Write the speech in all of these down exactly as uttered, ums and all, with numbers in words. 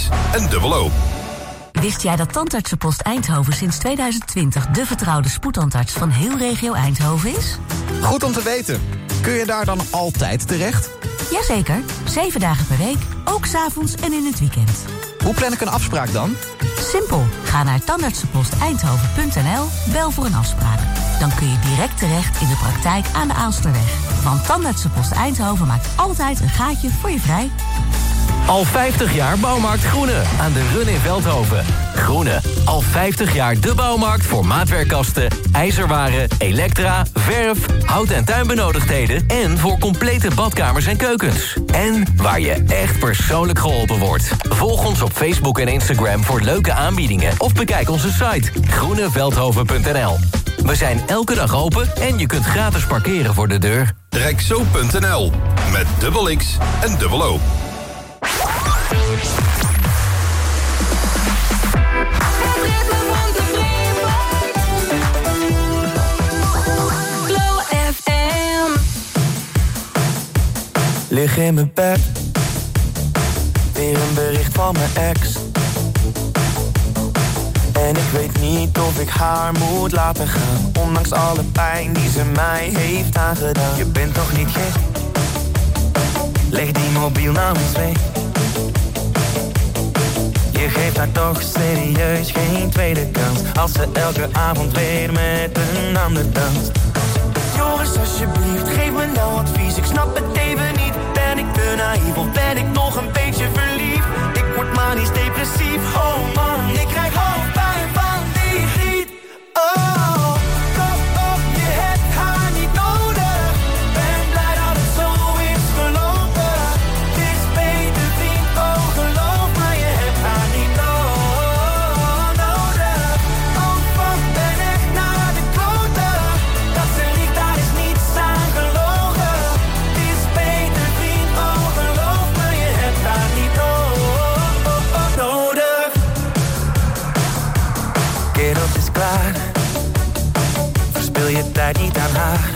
en dubbel O. Wist jij dat Tandartsenpost Eindhoven sinds tweeduizend twintig... de vertrouwde spoedtandarts van heel regio Eindhoven is? Goed om te weten. Kun je daar dan altijd terecht? Jazeker, zeven dagen per week, ook 's avonds en in het weekend. Hoe plan ik een afspraak dan? Simpel, ga naar tandartsenpost eindhoven punt n l, bel voor een afspraak. Dan kun je direct terecht in de praktijk aan de Aalsterweg. Want Tandartsenpost Eindhoven maakt altijd een gaatje voor je vrij. Al vijftig jaar Bouwmarkt Groene aan de Run in Veldhoven. Groene, al vijftig jaar de bouwmarkt voor maatwerkkasten, ijzerwaren, elektra, verf, hout- en tuinbenodigdheden en voor complete badkamers en keukens. En waar je echt persoonlijk geholpen wordt. Volg ons op Facebook en Instagram voor leuke aanbiedingen of bekijk onze site groene veldhoven punt n l. We zijn elke dag open en je kunt gratis parkeren voor de deur. Rexo punt n l met dubbel X en dubbel O. Lig in mijn bed, weer een bericht van mijn ex. En ik weet niet of ik haar moet laten gaan, ondanks alle pijn die ze mij heeft aangedaan. Je bent toch niet gek? Leg die mobiel nou eens weg. Je geeft haar toch serieus geen tweede kans, als ze elke avond weer met een ander danst. Jongens, alsjeblieft, geef me nou advies. Ik snap het even niet. Ben ik te naïef of ben ik nog een beetje verliefd? Ik word manisch depressief. Oh man, ik krijg hoofdpijn van die griet. Oh, kop op, je hebt haar niet nodig. Ben blij dat het zo is gelopen. Het is beter, vriend, oh geloof me, je hebt haar niet nodig. Oh fuck, ben echt naar de kloten. Dat ze liegt, daar is niets aan gelogen. Het is beter, vriend, oh geloof me, je hebt haar niet nodig. Kerel, het is klaar. Verspil je tijd niet aan haar.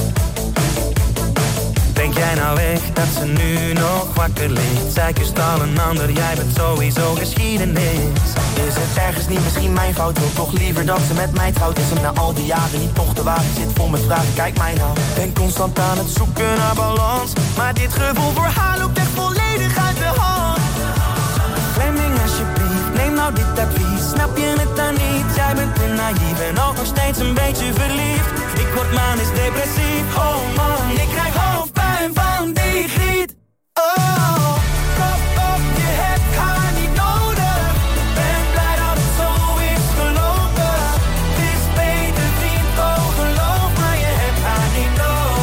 Denk jij nou echt dat ze nu nog wakker ligt? Zij kust al een ander, jij bent sowieso geschiedenis. Is het ergens niet misschien mijn fout? Wil toch liever dat ze met mij trouwt? Is hem na al die jaren niet toch de wagen? Zit vol met vragen, kijk mij nou. Ben constant aan het zoeken naar balans, maar dit gevoel voor haar loopt echt volledig uit de hand. Fleming, alsjeblieft, neem nou dit advies. Snap je het dan niet? Jij bent te naïef en ook nog steeds een beetje verliefd. Ik word manisch depressief. Oh man, ik krijg hoofdpijn van die griet. Oh, kop op, je hebt haar niet nodig. Ben blij dat het zo is gelopen. Het is beter, vriend, oh geloof me, je hebt haar niet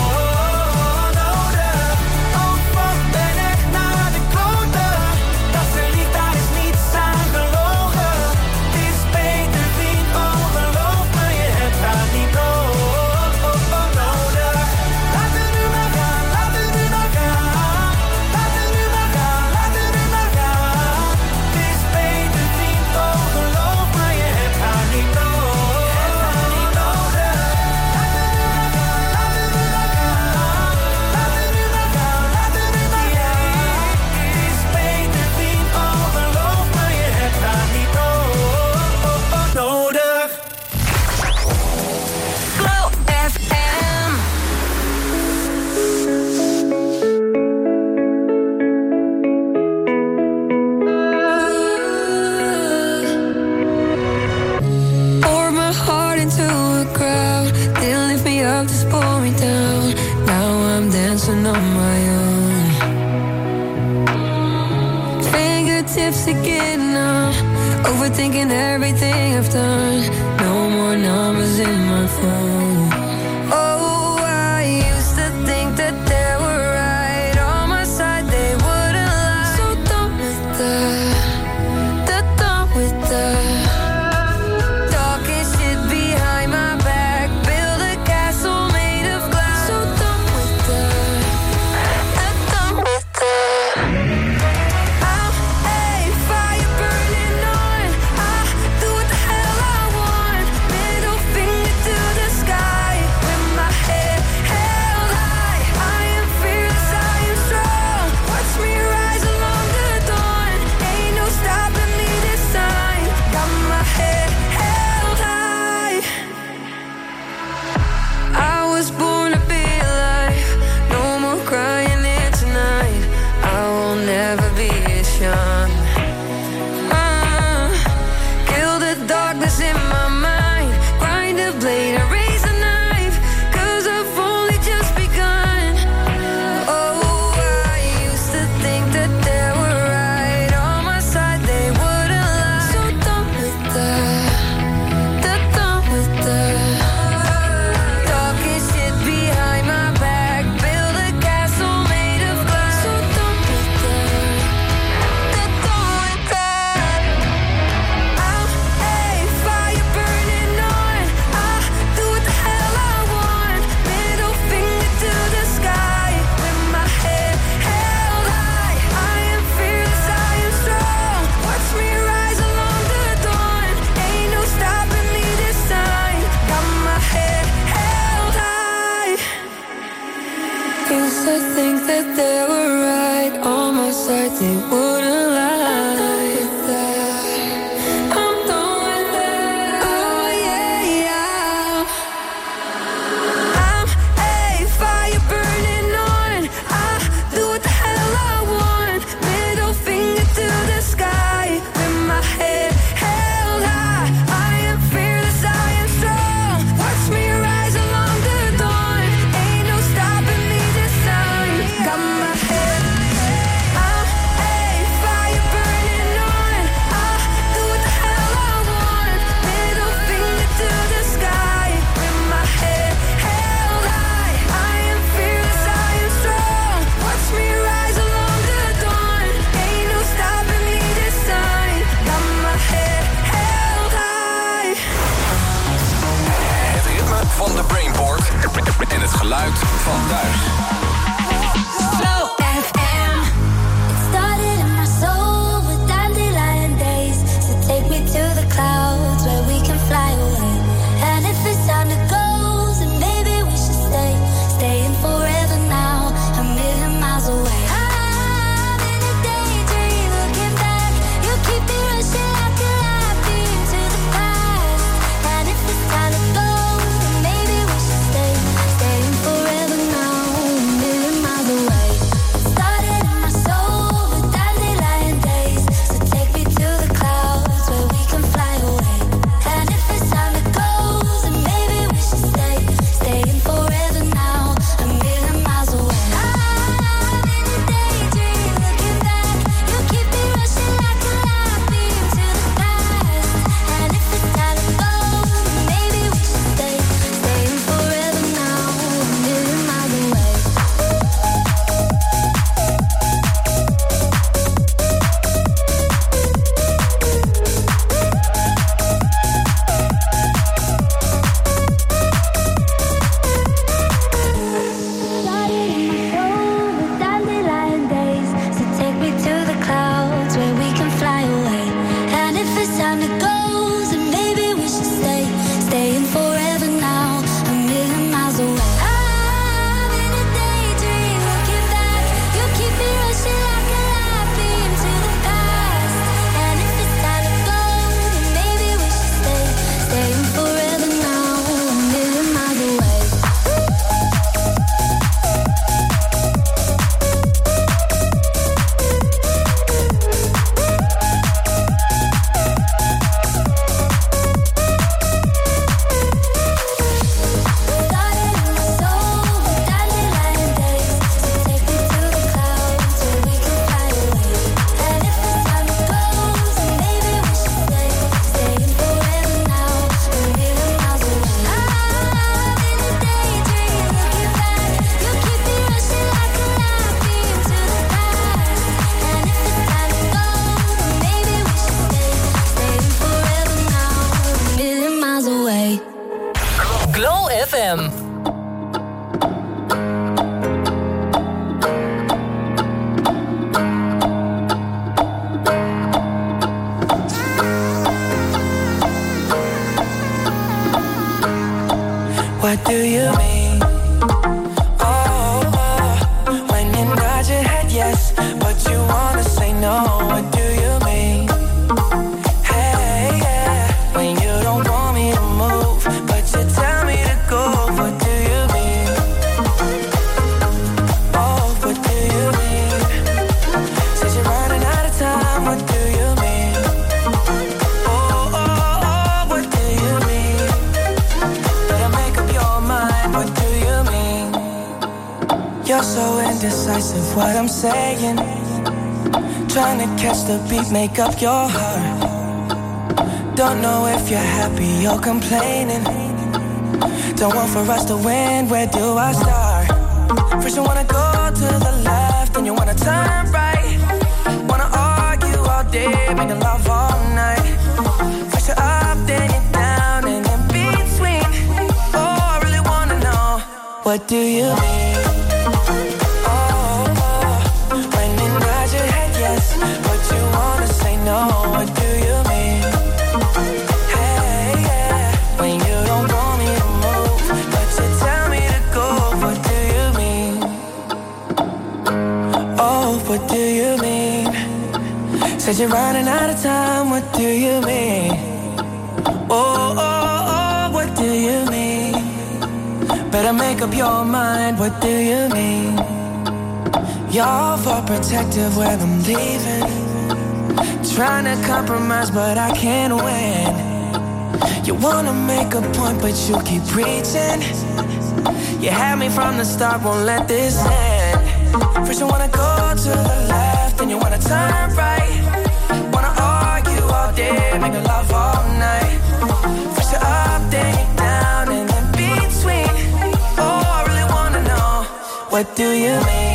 nodig. Oh fuck, ben echt naar de kloten. Dat ze liegt, daar is niets aan gelogen. Het is beter, vriend, oh geloof me, je hebt haar niet nodig. Laat het nu maar gaan, laat het nu maar gaan. Laat het nu maar gaan, laat het nu maar gaan. Het is beter, vriend, oh geloof me, je hebt haar niet nodig. Laat het nu maar gaan, laat het nu maar gaan. Laat het nu maar gaan, laat het nu maar gaan. Het is beter, vriend, oh geloof me, je hebt haar niet nodig. Glow F M. Poured my heart into a crowd. Didn't lift me up, just pull me down. Now I'm dancing on my own. Fingertips again now. Overthinking everything I've done. No more numbers in my phone. Oh, I used to think that they were right on my side. They wouldn't lie. So done with that. They're done with that. Talking shit behind my back. Build a castle made of glass. So done with that. I'm done with that. I'm a fire burning on. I do what the hell I want. Middle finger to the sky. With my what do you mean? Oh, oh, when you nod your head yes, but you wanna say no, what do you mean? Hey, yeah, when you don't want me to move, but you tell me to go, what do you mean? Oh, what do you mean? Said you're running out of time, what do you mean? Oh, oh, oh, what do you mean? Better make up your mind, what do you mean? You're so indecisive, what I'm saying. Trying to catch the beat, make up your heart. Don't know if you're happy or complaining. Don't want for us to win, where do I start? First you wanna go to the left, then you wanna turn right. Wanna argue all day, making love all night. First you're up, then you're down, and in between. Oh, I really wanna know, what do you mean? But you wanna say no, what do you mean? Hey, yeah, when you don't want me to move, but you tell me to go, what do you mean? Oh, what do you mean? Said you're running out of time, what do you mean? Oh, oh, oh, what do you mean? Better make up your mind, what do you mean? You're overprotective when I'm leaving. Trying to compromise, but I can't win. You wanna make a point, but you keep preaching. You had me from the start, won't let this end. First you wanna go to the left, then you wanna turn right. Wanna argue all day, make love all night. First you're up, then you're down, and in between. Oh, I really wanna know, what do you mean?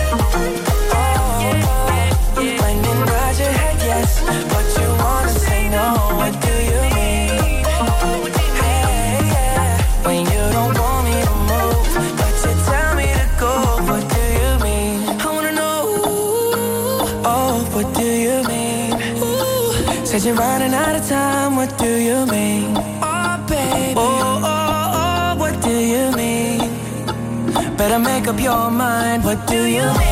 But you wanna say no, what do you mean? Hey, yeah, when you don't want me to move, but you tell me to go, what do you mean? I wanna know, oh, what do you mean? Said you're running out of time, what do you mean? Oh, baby, oh, oh, oh, what do you mean? Better make up your mind, what do you mean?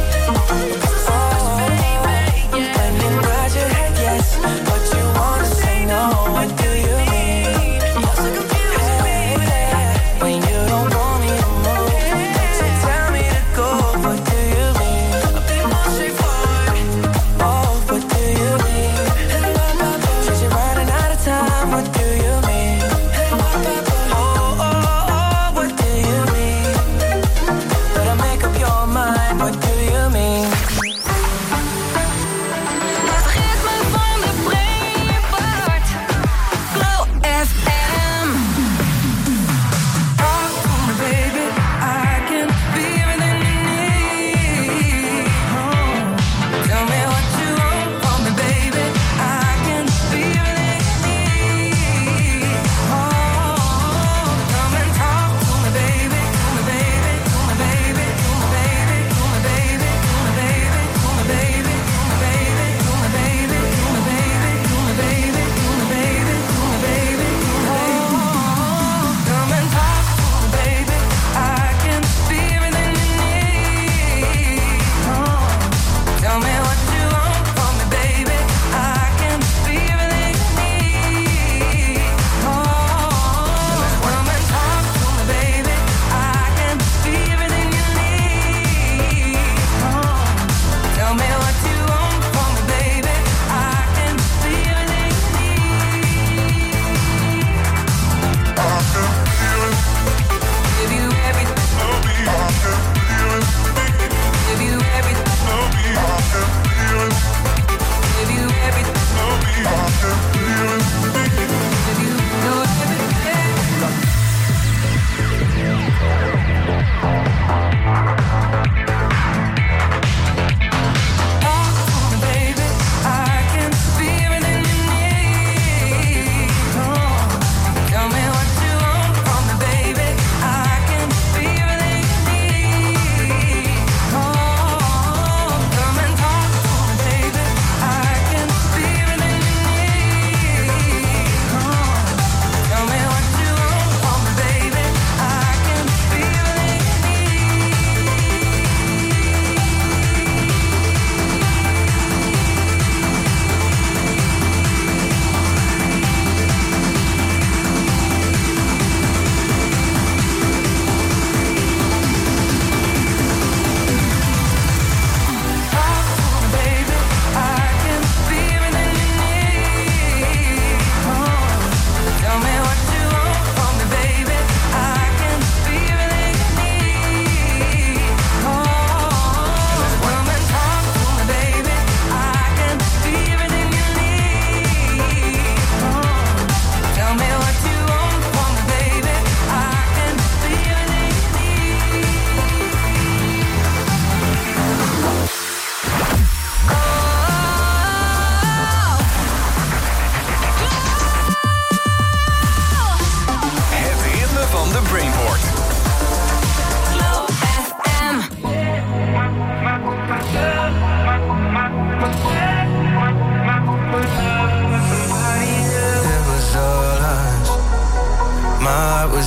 But you wanna say no, what do you mean? You're so confused, baby. When you don't want me to move, but you tell me to go, what do you mean? I'll be more straightforward. Oh, what do you mean? Said you're running out of time, what do you mean? Oh, oh, oh, what do you mean? Better make up your mind, what do you mean?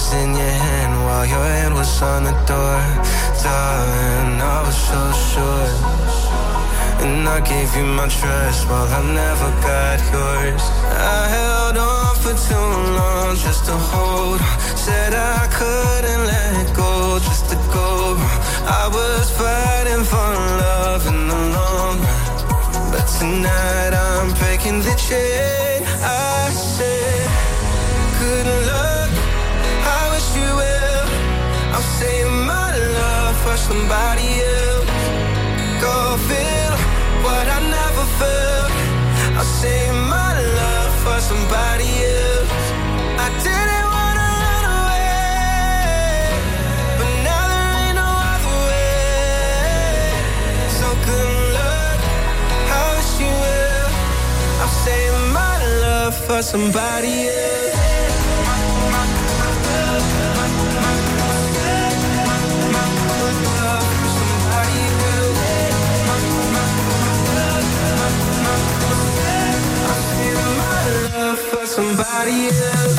was in your hand while your hand was on the door. Darling, I was so sure. And I gave you my trust while I never got yours. I held on for too long just to hold on. Said I couldn't let go just to go. I was fighting for love in the long run. But tonight I'm breaking the chain. I said, good luck, I wish you well. I'm saving my love for somebody else. Go feel what I never felt. I'll save my love for somebody else. I didn't wanna run away, but now there ain't no other way. So good luck, I wish you well. I'll save my love for somebody else. For somebody else.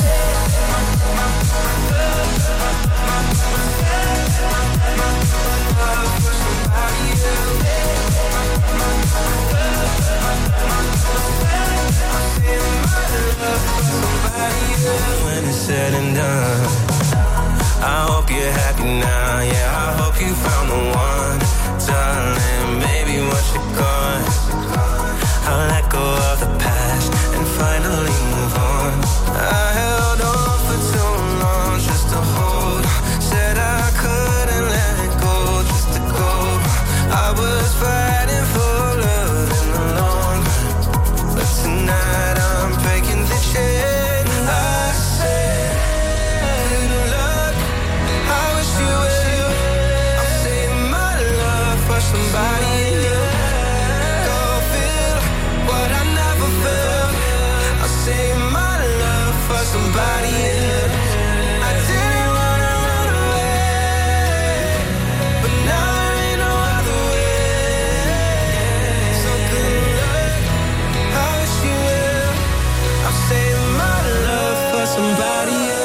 When it's said and done, I hope you're happy now. Yeah, I hope you found the one, darling. Maybe once you're gone, I'll let go of the past and finally move on. I held on for too long just to hold on. Said I couldn't let go just to go. I was fighting for love in the long run. But tonight I'm breaking the chain. I said, good luck, I wish you well. I'm saving my love for somebody else. Go feel what I never felt. I'll save my love for somebody else. I didn't wanna run away, but now there ain't no other way. So good luck, I wish you well. I'll save my love for somebody else.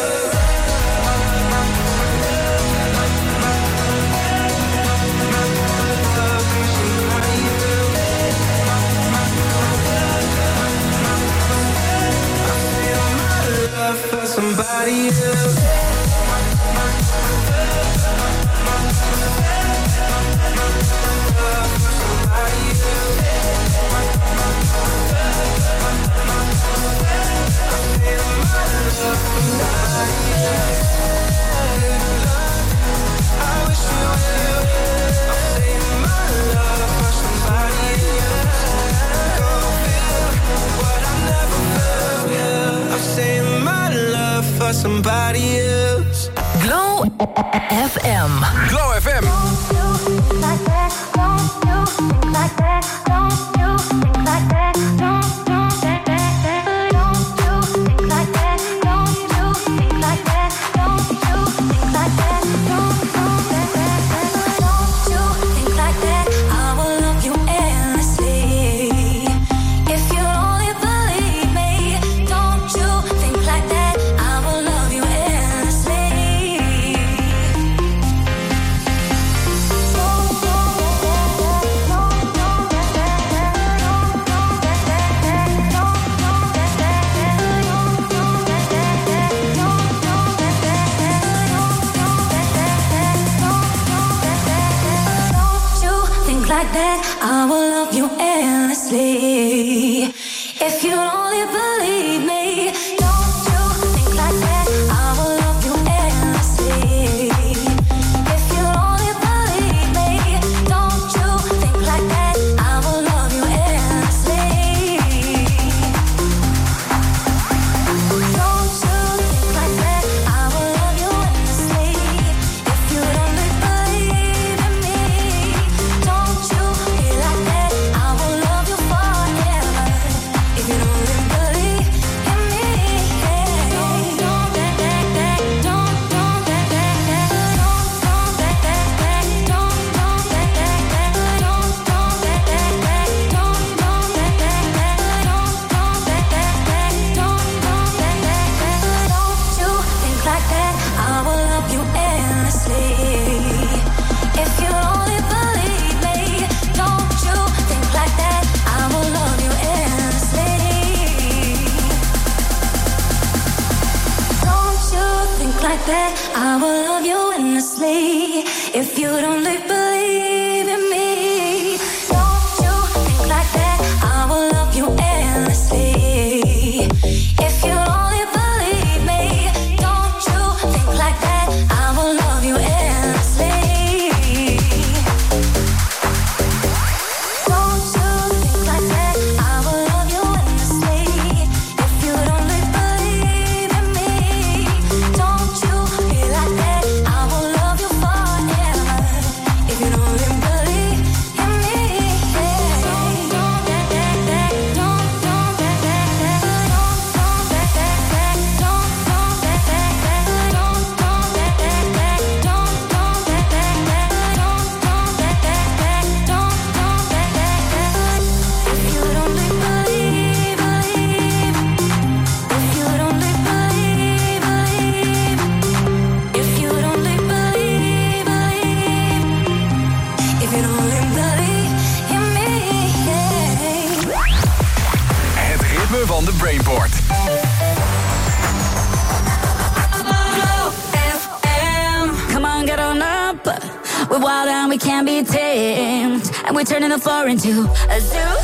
For somebody else. I wish you well. I'm saving my love for somebody else. Go feel what I never felt. I'm saving my love for somebody else. Glow F M. Glow F M. Don't you think like that? Don't you think like that? Don't you think like that? Don't you think like that? Don't you think like that? Don't you think like that? Don't you think like that? Don't you think like that? I will love you endlessly. If you only believe me, don't you think like that? I will love you endlessly. Like that, I will love you endlessly. If you only believe me, don't you think like that? I will love you endlessly. If you only believe me, don't you think like that? I will love you endlessly. Don't you think like that? I will love you endlessly. If you only believe in me, don't you feel like that? I will love you forever. If you only believe like that, I will love you endlessly. If you don't believe in me, don't you think like that, I will love you endlessly. If you only believe me, don't you think like that, I will love you endlessly. Don't you think like that, I will love you endlessly. If you don't believe in me, don't you feel like that, I will love you forever. If you don't believe in me, don't don't that that that don't don't that that that don't don't that that that don't don't that that that don't don't that that that don't don't that that that don't don't that that that don't don't that that that. If you don't believe, believe. If you don't believe, believe. If you don't believe, believe. If you don't believe in me. Het ritme van de Brainport. Come on, get on up. We're wild and we can't be tamed. And we're turning the floor into a zoo.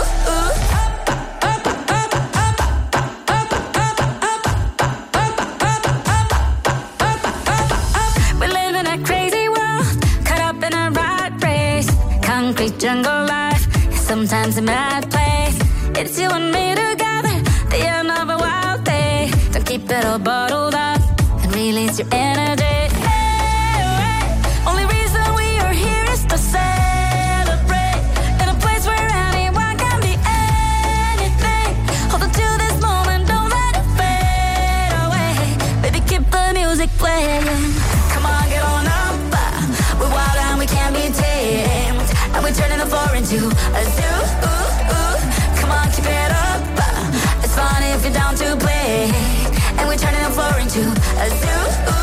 We live in a crazy world, caught up in a rat race. Concrete jungle life, sometimes a mad place. It's you and me together, the end of a wild day. Don't keep it all bottled up and release your energy. Only reason we are here is to celebrate. In a place where anyone can be anything. Hold on to this moment, don't let it fade away. Baby, keep the music playing. Come on, get on up. We're wild and we can't be tamed. And we're turning the floor into a zoo. Come on, keep it up. It's fun if you're down to play. And we're turning the floor into a zoo.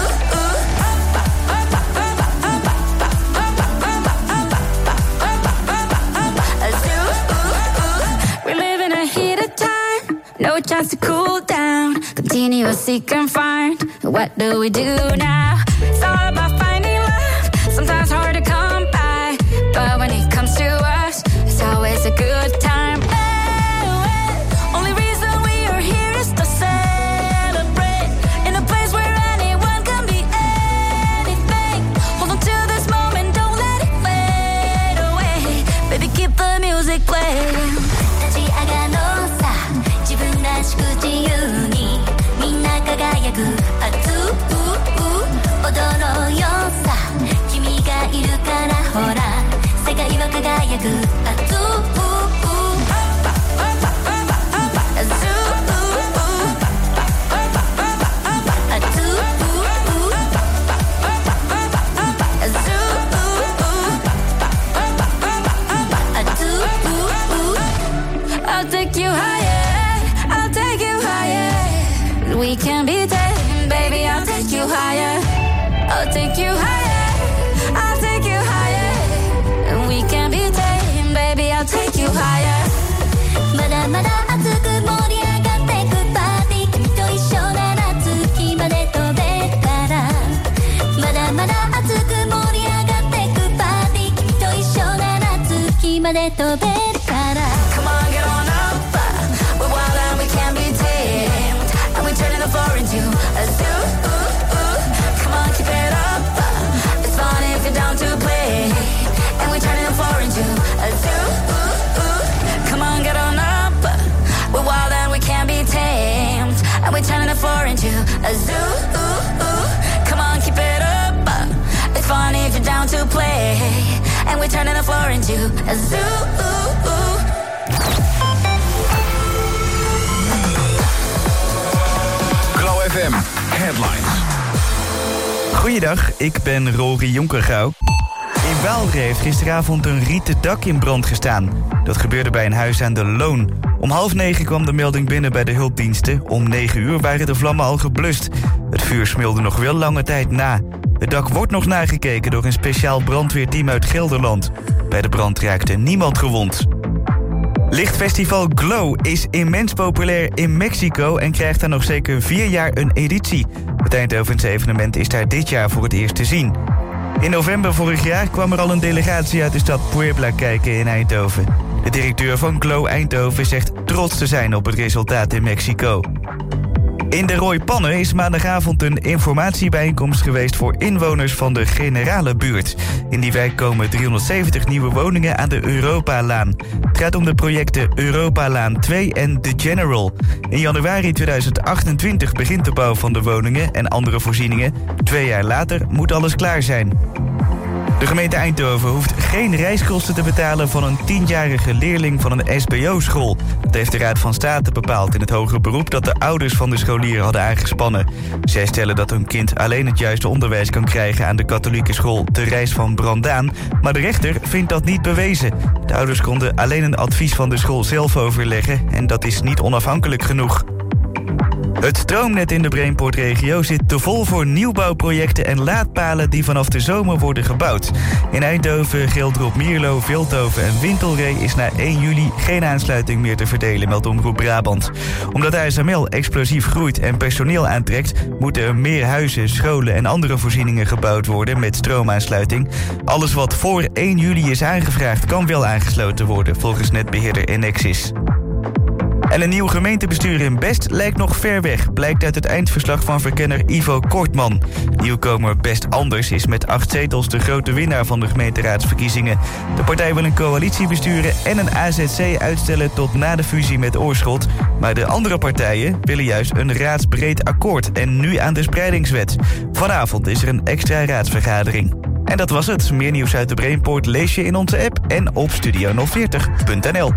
No chance to cool down, continuously confined. What do we do now? It's all about finding love, sometimes hard to come by. But when it comes to us, it's always a good time. Hey, hey. Only reason we are here is to celebrate. In a place where anyone can be anything. Hold on to this moment, don't let it fade away. Baby, keep the music playing. らしく自由にみんな輝く熱う踊ろうよさ君がいるからほら世界は輝く熱うI'll take you higher take you higher. We can be taken, baby. I'll take you higher. I'll take you higher. I'll take you higher. We can be taken, baby. I'll take you higher. まだまだ熱く盛り上がってくパーティー君と一緒なら月まで飛べたらまだまだ熱く盛り上がってくパーティー君と一緒なら月まで飛べたら Come on, get on up. We're wild and we can't be tamed. And we're turning the floor into a zoo. Come on, keep it up. It's fun if you're down to play. And we're turning the floor into a zoo. Come on, get on up. We're wild and we can't be tamed. And we're turning the floor into a zoo. Come on, keep it up. It's fun if you're down to play. And we're turning the floor into a zoo. F M Headlines. Goeiedag, ik ben Rory Jonkergouw. In Waalre heeft gisteravond een rieten dak in brand gestaan. Dat gebeurde bij een huis aan de Loon. Om half negen kwam de melding binnen bij de hulpdiensten. Om negen uur waren de vlammen al geblust. Het vuur smeulde nog wel lange tijd na. Het dak wordt nog nagekeken door een speciaal brandweerteam uit Gelderland. Bij de brand raakte niemand gewond. Lichtfestival Glow is immens populair in Mexico en krijgt daar nog zeker vier jaar een editie. Het Eindhovense evenement is daar dit jaar voor het eerst te zien. In november vorig jaar kwam er al een delegatie uit de stad Puebla kijken in Eindhoven. De directeur van Glow Eindhoven zegt trots te zijn op het resultaat in Mexico. In de Rooipannen is maandagavond een informatiebijeenkomst geweest voor inwoners van de Generale buurt. In die wijk komen driehonderdzeventig nieuwe woningen aan de Europalaan. Het gaat om de projecten Europalaan twee en The General. In januari tweeduizend achtentwintig begint de bouw van de woningen en andere voorzieningen. Twee jaar later moet alles klaar zijn. De gemeente Eindhoven hoeft geen reiskosten te betalen van een tienjarige leerling van een S B O-school. Dat heeft de Raad van State bepaald in het hoger beroep dat de ouders van de scholier hadden aangespannen. Zij stellen dat hun kind alleen het juiste onderwijs kan krijgen aan de katholieke school De Reis van Brandaan, maar de rechter vindt dat niet bewezen. De ouders konden alleen een advies van de school zelf overleggen en dat is niet onafhankelijk genoeg. Het stroomnet in de Brainport-regio zit te vol voor nieuwbouwprojecten en laadpalen die vanaf de zomer worden gebouwd. In Eindhoven, Geldrop, Mierlo, Veldhoven en Wintelree is na één juli geen aansluiting meer te verdelen, meldt Omroep Brabant. Omdat A S M L explosief groeit en personeel aantrekt, moeten er meer huizen, scholen en andere voorzieningen gebouwd worden met stroomaansluiting. Alles wat voor één juli is aangevraagd kan wel aangesloten worden, volgens netbeheerder Enexis. En een nieuw gemeentebestuur in Best lijkt nog ver weg, blijkt uit het eindverslag van verkenner Ivo Kortman. Nieuwkomer Best Anders is met acht zetels de grote winnaar van de gemeenteraadsverkiezingen. De partij wil een coalitie besturen en een A Z C uitstellen tot na de fusie met Oorschot. Maar de andere partijen willen juist een raadsbreed akkoord en nu aan de spreidingswet. Vanavond is er een extra raadsvergadering. En dat was het. Meer nieuws uit de Brainport lees je in onze app en op studio nul veertig punt n l.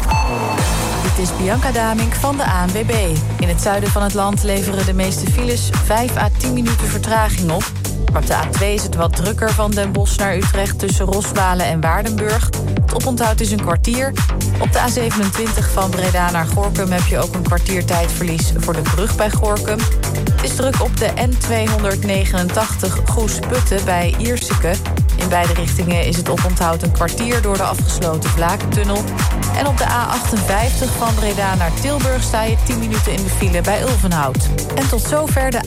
Dit is Bianca Damink van de A N W B. In het zuiden van het land leveren de meeste files vijf à tien minuten vertraging op. Maar op de A twee is het wat drukker van Den Bosch naar Utrecht tussen Rosmalen en Waardenburg. Het oponthoud is een kwartier. Op de A zevenentwintig van Breda naar Gorinchem heb je ook een kwartier tijdverlies voor de brug bij Gorinchem. Het is druk op de N tweehonderdnegenentachtig Goes-Putten bij Ierseke. In beide richtingen is het oponthoud een kwartier door de afgesloten Vlakentunnel. En op de A achtenvijftig van Breda naar Tilburg sta je tien minuten in de file bij Ulvenhout. En tot zover de...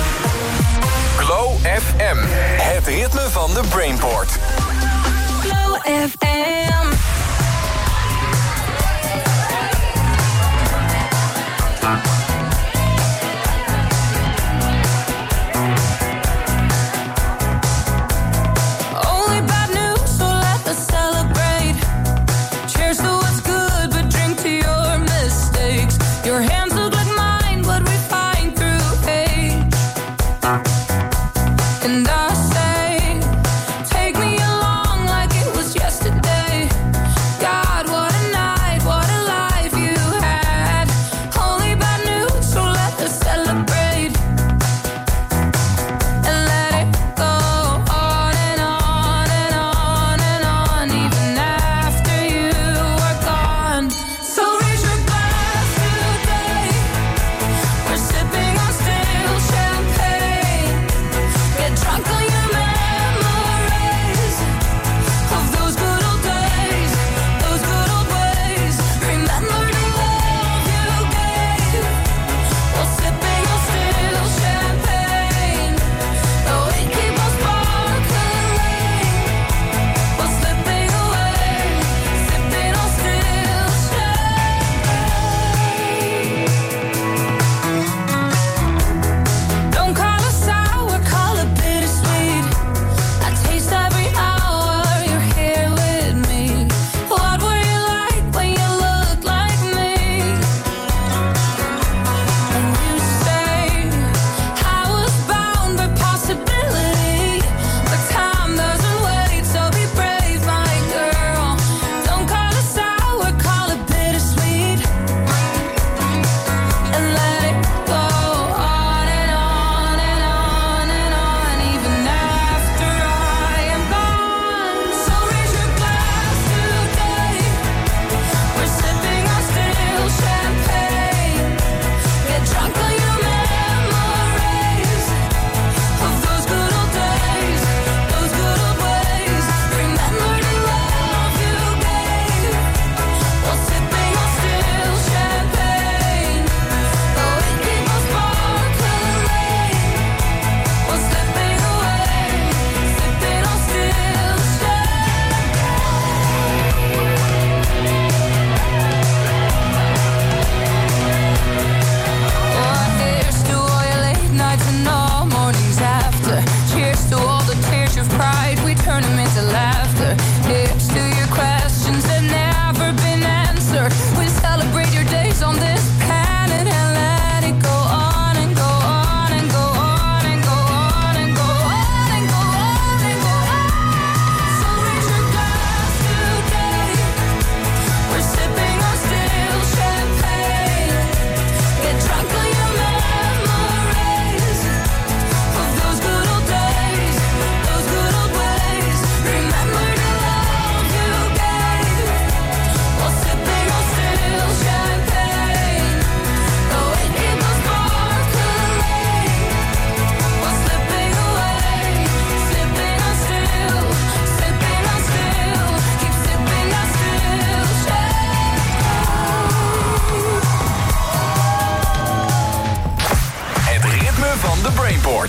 Glow F M, het ritme van de Brainport. Glow F M. And I say, take me along like it was yesterday. Brainport.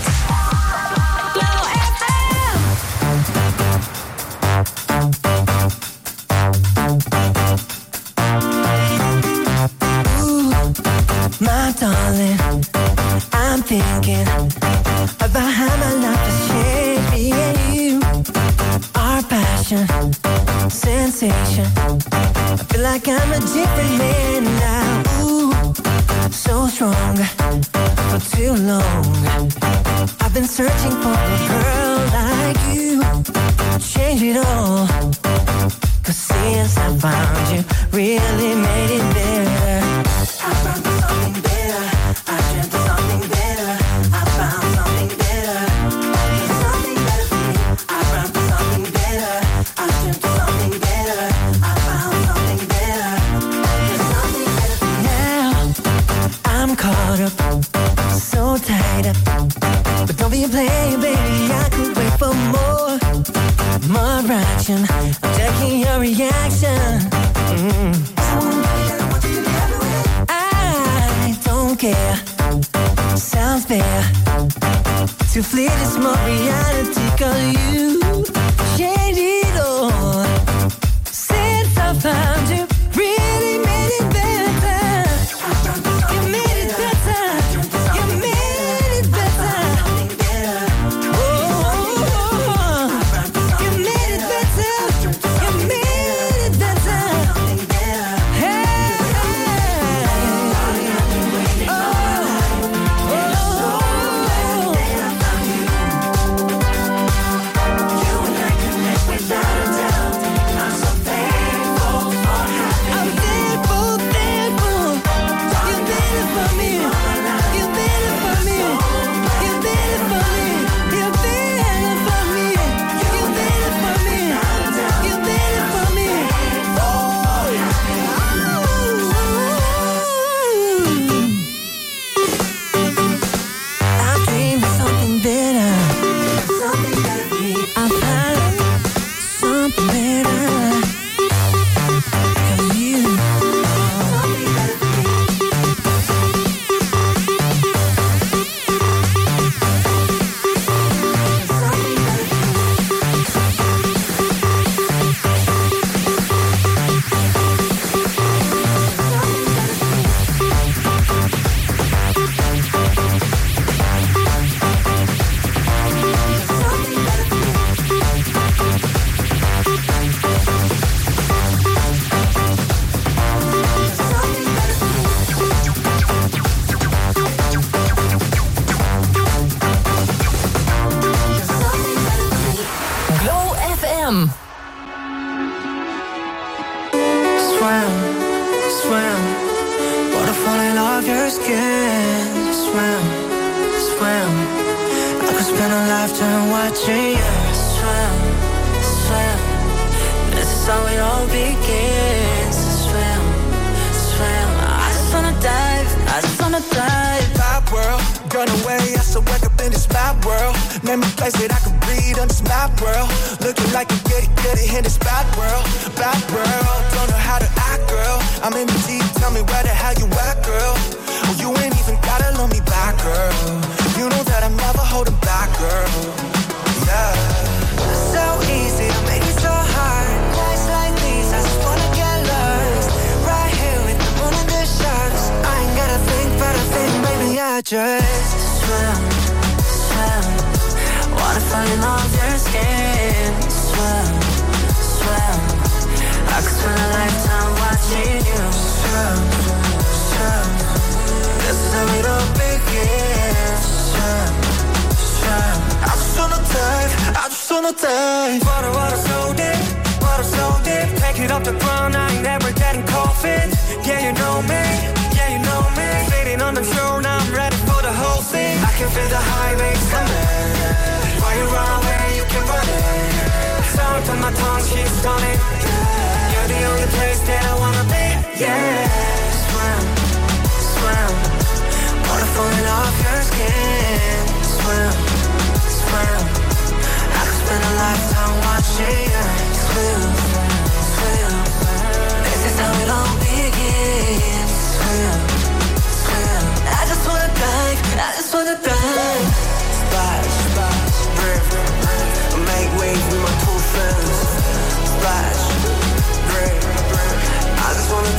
My darling, I'm thinking about how my life has changed. Me and you, our passion, sensation. I feel like I'm a different man now. Ooh, so strong for too long. I've been searching for a girl like you. Change it all. 'Cause since I found you, really made it better. I found something better. I dreamt of something better. I found something better. There's something better for me. I found something better. I dreamt of something better. I found something better. There's something better for me. Now I'm caught up, so tied up. But don't be a player, baby. I could wait for more, more action. I'm checking your reaction. Mm. Care. Sounds fair. To fleet is more reality. 'Cause you changed it all. Since I found you, really made it better. You made it better. You made it better. Oh, you made it better. You made it better. Hey. Water, water so deep, water so deep. Take it off the ground, I ain't never getting cold feet. Yeah, you know me, yeah, you know me. Sitting on the shore, now I'm ready for the whole thing. I can feel the highways coming. While you run away, you can run it. Sound on my tongue, she's stunning. You're the only place that I wanna be. Yeah, swim, swim. Water falling off your skin. Swim, swim. I could spend a lifetime watching you swim, swim. This is how it all begins. Swim, swim. I just wanna dive, I just wanna dive.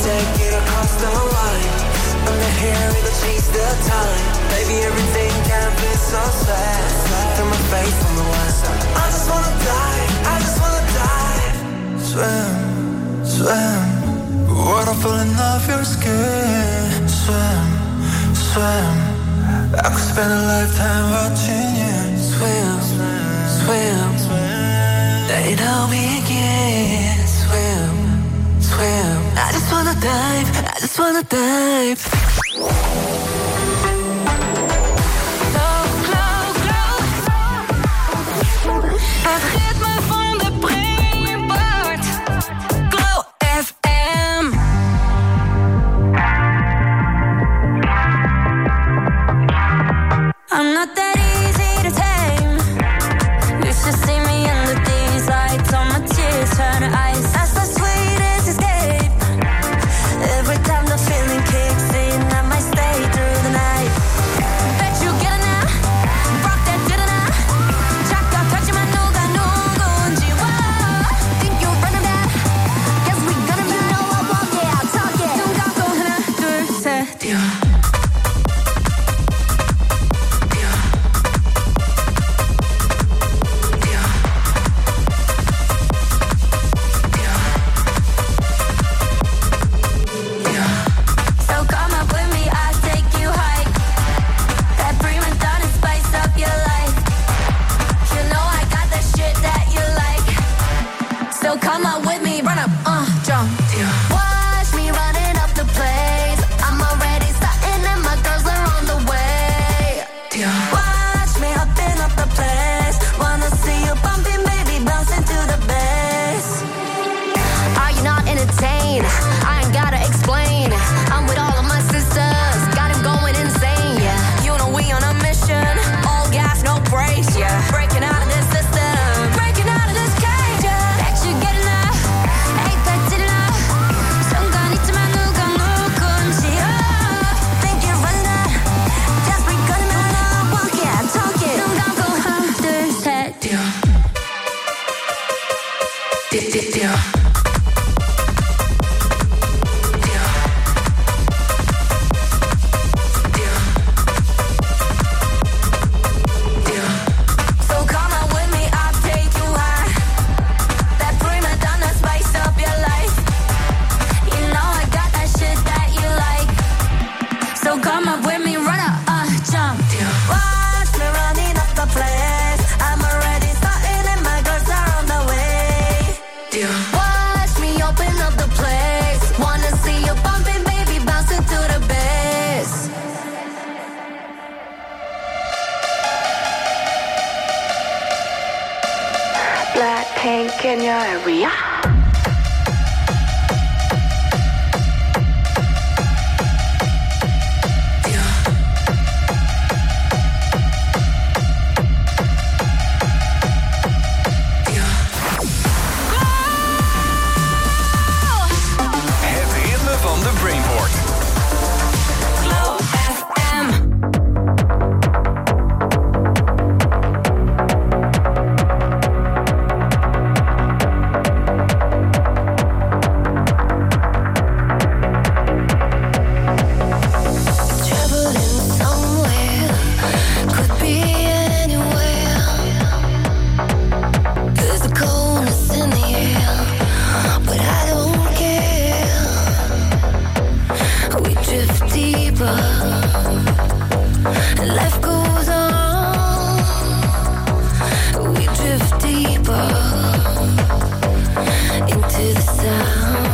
take it across the line. Under here we gon' chase the time. Baby, everything can be so sad. Through my face on the west side. I just wanna dive, I just wanna dive. Swim, swim. Water falling off your skin. Swim, swim. I could spend a lifetime watching you. Swim, swim, swim. They know me again. Swim, swim. I just wanna dive, I just wanna dive. Het ritme van de Brainport. Glow F M. I'm not that easy to tame. You should see me under these lights. All my tears turn to ice. That's the sweetest escape. Every time the feeling kicks in, I might stay through the night. Bet you get it now. Rock that did it now. 착각하지만 누가 누군지 와. Think you're running that. Guess we gonna be. You know I walk it, I'll talk it. 눈 감고 하나 둘 셋. 뛰어. So come up with me, I'll take you high. That prima donna spice up your life. You know I got that shit that you like. So come up with me, run up, uh, jump. Watch me running up the place. I'm already starting and my girls are on the way. Watch me hopping up the place. Wanna see you bumping, baby, bouncing to the bass. Are you not entertained? I ain't gotta explain. I'm with all of my sisters, got him going insane, yeah. You know we on a mission, all gas, no brakes, yeah. Breaking out of this system, breaking out of this cage, yeah. Bet you get enough, ain't that did enough. 순간 있지만 누가 누군지, oh. Think you're running that, just be gonna know I walk it, I talk it. 눈 감고 하나 둘 셋, 뛰어. 뛰, 뛰, 뛰어. So come on with me, I'll take you high. That prima donna spice up your life. You know I got that shit that you like. So come up with me, run up, uh, jump. Watch me running up the place. I'm already starting and my girls are on the way. Watch me open up the place. Wanna see you bumping, baby, bouncing to the bass. Blackpink in your area. Het ritme van de Brainport. Glow F M. Traveling somewhere, could be anywhere. There's a coldness in the air, but I don't care. We drift deeper, and life goes on. We drift deeper into the sound.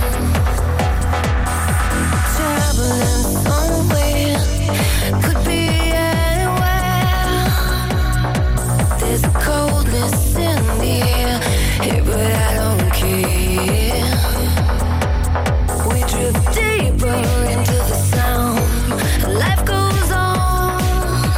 Traveling somewhere, could be anywhere. There's a coldness in the air, hey, but I don't care. We drift deeper into the sound. Life goes on.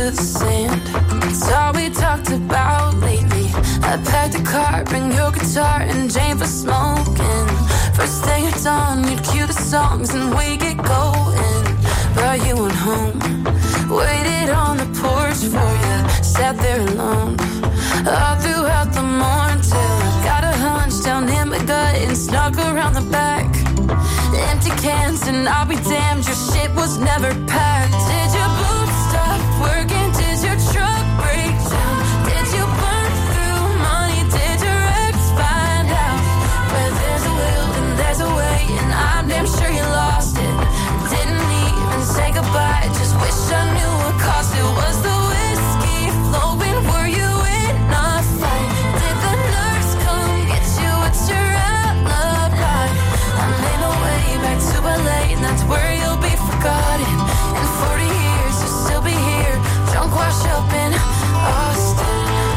the sand. It's all we talked about lately. I packed a car, bring your guitar and Jane for smoking. First thing at dawn, you'd cue the songs and we get going. Brought you on home, waited on the porch for you, sat there alone all throughout the morning till I got a hunch down in my gut and snuck around the back. Empty cans and I'll be damned, your shit was never packed. Did your boots stop working? Did your truck break down? Did you burn through money? Did your ex find out? Where there's a will and there's a way, and I'm damn sure you lost it. Didn't even say goodbye, just wish I knew what cost it. Was the whiskey flowing? Were you in a fight? Did the nurse come get you? What's your alibi? I made my way back to L A, and that's where you'll be forgotten. In forty years, you'll still be here, drunk, wash up in Austin.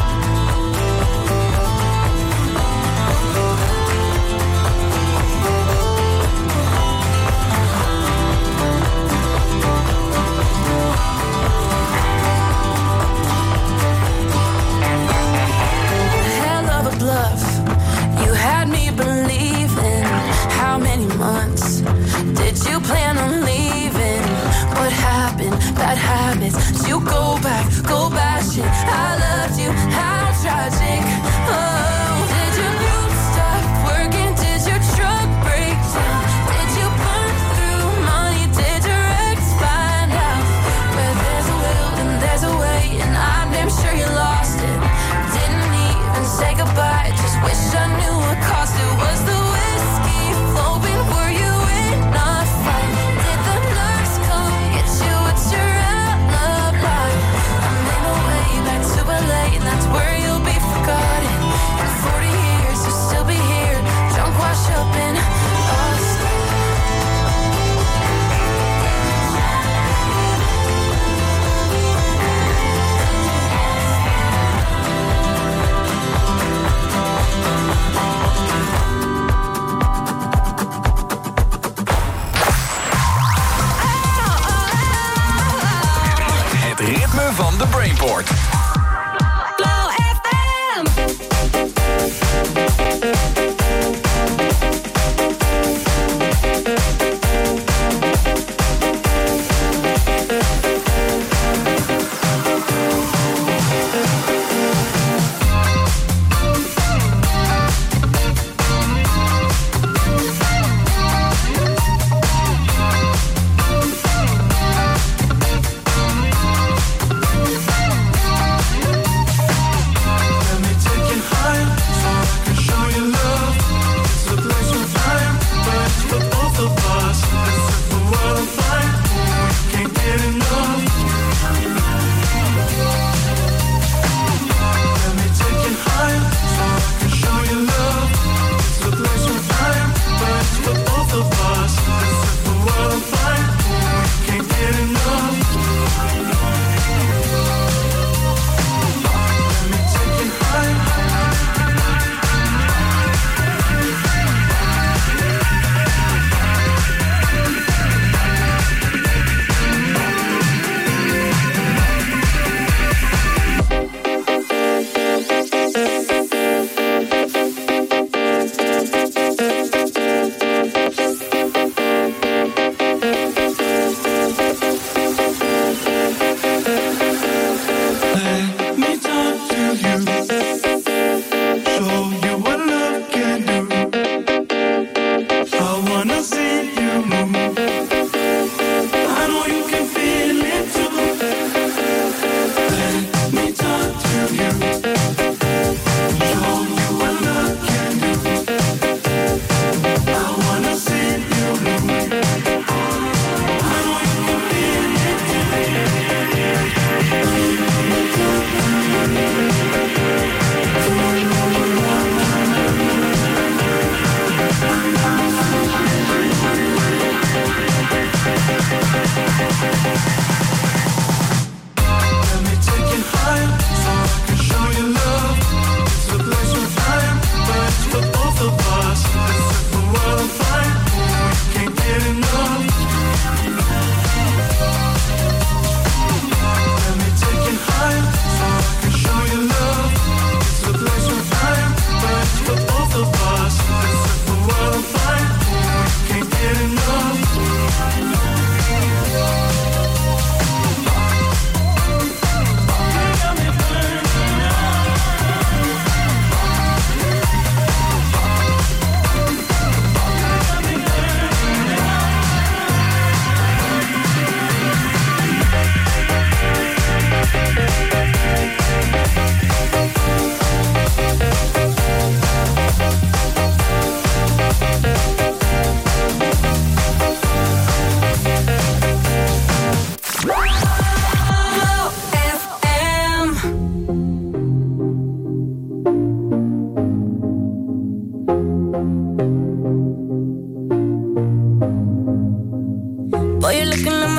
Hell of a bluff, you had me believing. How many months did you plan on leaving? What happened? Bad habits. Did you go back, go bashing? I loved you, how tragic. Oh, did your boots stop working? Did your truck break down? Did you burn through money? Did your ex find out? Where there's a will and there's a way, and I'm damn sure you lost it. Didn't even say goodbye, just wish I knew what cost it. Was the whiskey flowing? Were you in a fight? Did the nurse come get you? What's your alibi? I made my way back to L A, and that's where you'll be forgotten. In forty years, you'll still be here, drunk, wash up in Austin. Het ritme van de Brainport. Flow F M.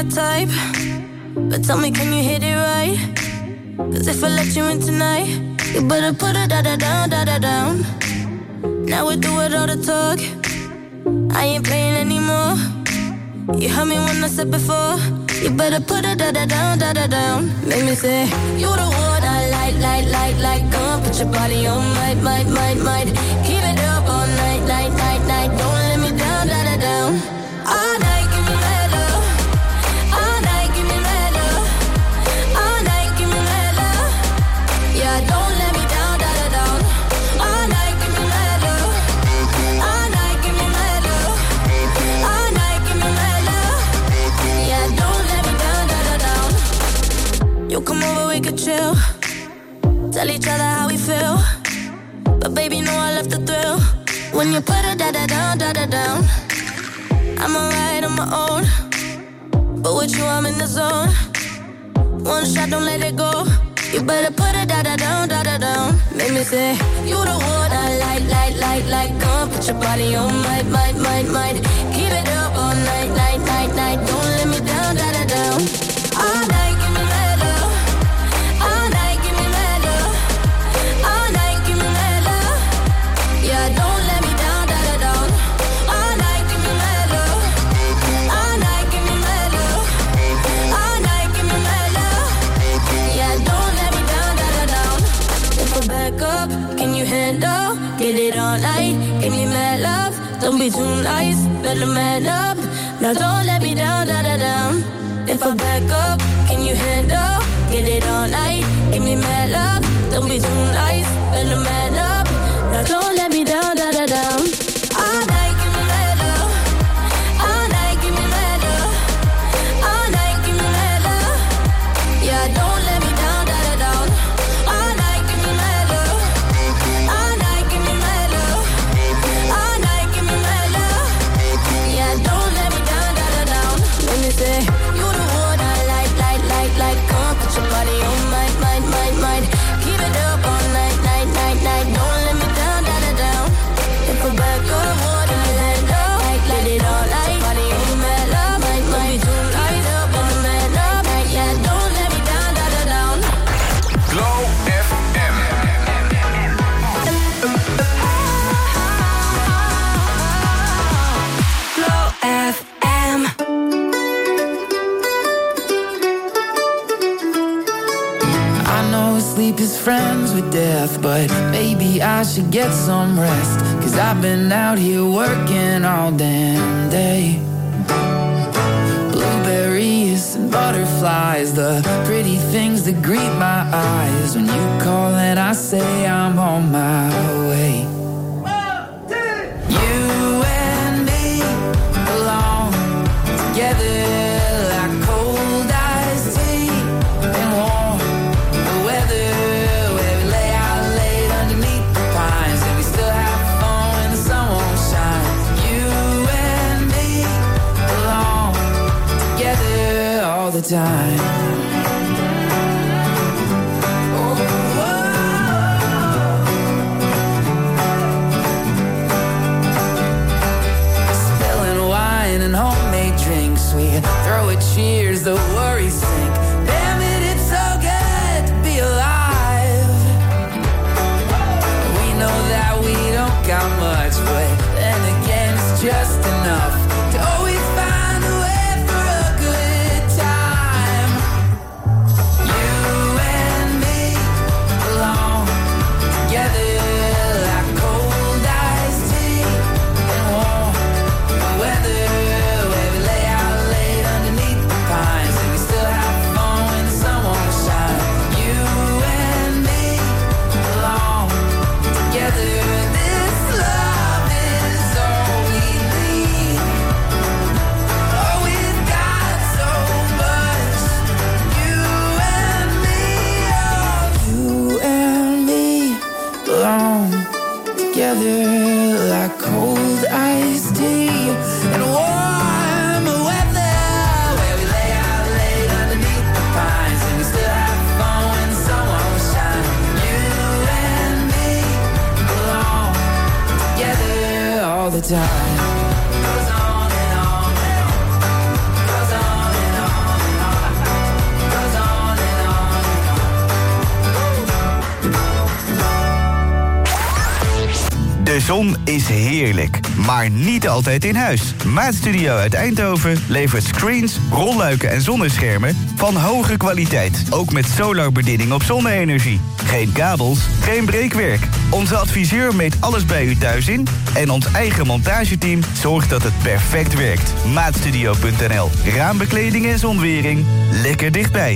my type, but tell me, can you hit it right? Cause if I let you in tonight, you better put it da-da down, da-da down. Now we do it all the talk, I ain't playing anymore. You heard me when I said before, you better put it da-da down, da-da down. Make me say, you the one I like, like, like, like. Come put your body on might, might, might, might. Keep it up all night, night, night, night. Don't let me down, da-da down. All night, give me that love. All night, give me that love. All night, give me that love. Yeah, don't let me down, da-da down. All night, give me that love. All night, give me that love. All night, give me that love. Yeah, don't let me down, da-da down. You come over, we could chill. Tell each other how we feel. But baby, know I love the thrill. When you put it da-da down, da-da down. I'm alright on my own, but with you I'm in the zone. One shot, don't let it go. You better put it da-da down, da-da down. Make me say, you the one I like, like, like, like. Come put your body on might, might, might, might. Keep it up all night, night, night, night. Don't let me down, da-da down. All night, give me that love. All night, give me that love. All night, give me that love. Yeah, don't let me down, da-da down. All night, give me that love. All night, give me that love. All night, give me that love. Yeah, don't let me down, da-da down. If I back up, can you handle? Get it all night, give me mad love. Don't be too nice, better man up. Now don't let me down, da-da down. If I back up, can you handle? Get it all night, give me mad love. Don't be too nice, better man up. Now don't let me down, da-da down. All night, give me that love. All night, give me that love. All night, give me that love. Yeah, don't let me down, da-da down. All night, give me that love. All night, give me that love. All night, give me that love. Yeah, don't let me down, da-da down. Let me say, you the one I like, like, like, like. Come put your body on might, might, might, might. Keep it up all night, night, night, night. Don't let me down, da-da down. If I back up, what do you hand up? Like, let it all night. Body on the mad love, might, might. Don't be too light up on the mad up. Yeah, don't let me down, da-da down. Glow F M. Glow F M. I know sleep is friends with death, but maybe I should get some rest. Cause I've been out here working all damn day. Blueberries and butterflies, the pretty things that greet my eyes. When you call and I say I'm on my way. You and me belong together like cold iced tea and warm weather, where we lay out late underneath the pines and we still have fun when the sun won't shine. You and me belong together all the time. Oh, spilling wine and homemade drinks, we throw a cheers, the worries sink. Damn it, it's so good to be alive. We know that we don't got much, but then again it's just enough to always find a way for a good time. You and me belong together like cold iced tea and warm weather, where we lay out late underneath the pines and we still have fun when the sun won't shine. You and me belong together. This love is all we need. Oh, we've got so much. You and me, oh, you and me belong together like cold iced tea and warm weather, where we lay out late underneath the pines and we still have fun when the sun won't shine. You and me belong together all the time. Goes on and on and on. Goes on and on De zon is heerlijk, maar niet altijd in huis. Maatstudio uit Eindhoven levert screens, rolluiken en zonneschermen van hoge kwaliteit. Ook met solarbediening op zonne-energie. Geen kabels, geen breekwerk. Onze adviseur meet alles bij u thuis in en ons eigen montageteam zorgt dat het perfect werkt. Maatstudio punt n l. Raambekleding en zonwering. Lekker dichtbij.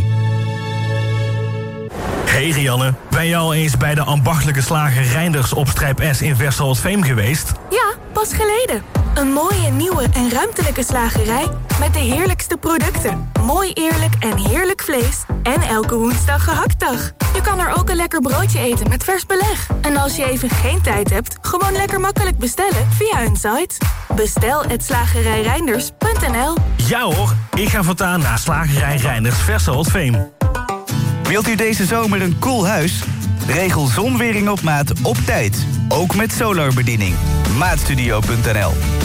Hey Rianne, ben je al eens bij de ambachtelijke slager Reinders op Strijp S in Westerholtsveen geweest? Ja, pas geleden. Een mooie, nieuwe en ruimtelijke slagerij met de heerlijkste producten. Mooi, eerlijk en heerlijk vlees. En elke woensdag gehaktdag. Je kan er ook een lekker broodje eten met vers beleg. En als je even geen tijd hebt, gewoon lekker makkelijk bestellen via hun site. Bestel at slagerijreinders punt n l. Ja hoor, ik ga voortaan naar slagerij Reinders Westerholtsveen. Wilt u deze zomer een cool huis? Regel zonwering op maat op tijd. Ook met solarbediening. Maatstudio punt n l.